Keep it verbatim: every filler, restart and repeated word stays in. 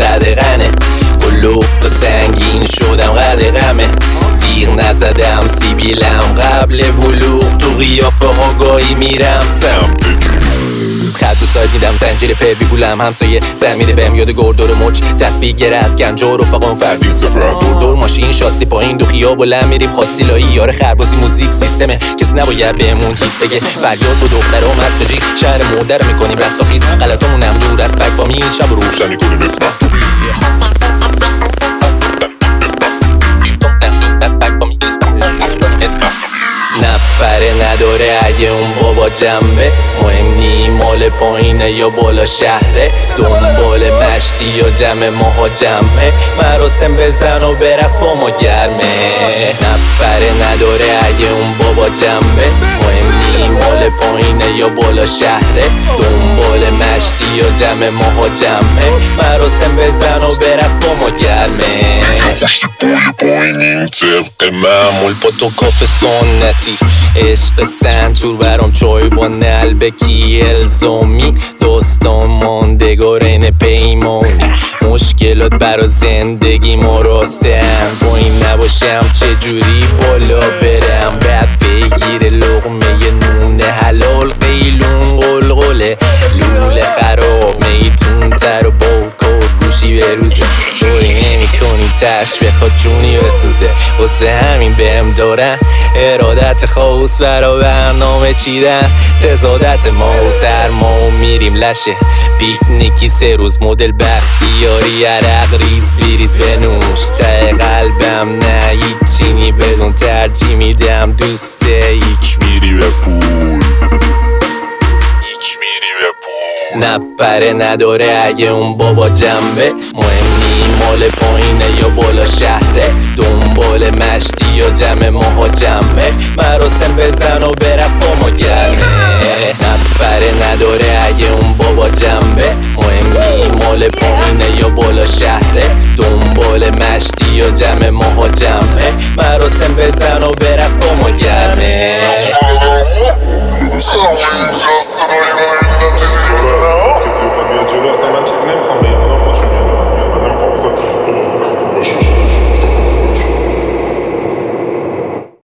قدغنه کلوفت و سنگین شدم قدغمه تیر نزدم سیبیلم قبل بلوغ تو قیافه آگاهی میرم سمت خط و ساید میدم زنجیر په بیگولم همسایه زن میده بهم یاد گردور مچ تسبیح گره از گنج و رفقان فردی سفرم دور دور ماشین شاسی پایین دو خیاب بلند میریم خواستی لایی یار خربازی موزیک سیستمه کسی نباید بهمون چیز بگه فریاد با دخترها مست و جیغ شهر مرده رو میکنیم رستاخیز غلطامونم دور از فک فامیل شب و روشن میکنیم اسم نفره نداره اگه اون بابا جنبه مهم نی مال پایینه یا بالا شهره دنبال مشتی یا جمع ماها جمعه مراسم بزن و برس با ما گرمه نفره نداره اگه اون بابا جنبه مهم نی مال پایینه یا بالا شهره دنبال مشتی یا جمع ماها جمعه مراسم بزن و برس با ما گرمه پایینیم طبق معمول با تو کافه سنتی عشق سنتور برام چای با نلبکی الزامی داستان ماندگار این پیمانی مشکلات برا زندگی ما راستن با این نباشم چجوری بالا برم بعد بگیره لقمه نون حلال قیلون قلقله لوله خراب میتون تر و باکار گوشی بروزه دوری نمی کنی تش بخواد جونی بسوزه واسه همین بهم دارن ارادت خواست برا برنامه چیدن تزادت ما و سرما و میریم لشه پیکنیکی سه روز مدل بختی یاری عرق ریز بیریز بنوش ته قلبم نه هیچی نی بدون ترجیح میدم دوست یک میری به پول نپره نداره اگه اون بابا جنبه مهم نی مال پایینه یا بالا شهره دنبال مشتی یا جمع ماها جمعه مراسم بزن و برس با ما گرمه نپره نداره اگه اون بابا جنبه مهم نی مال پایینه یا بالا شهره دنبال مشتی یا جمع ماها جمعه مراسم بزن و برس با ما گرمه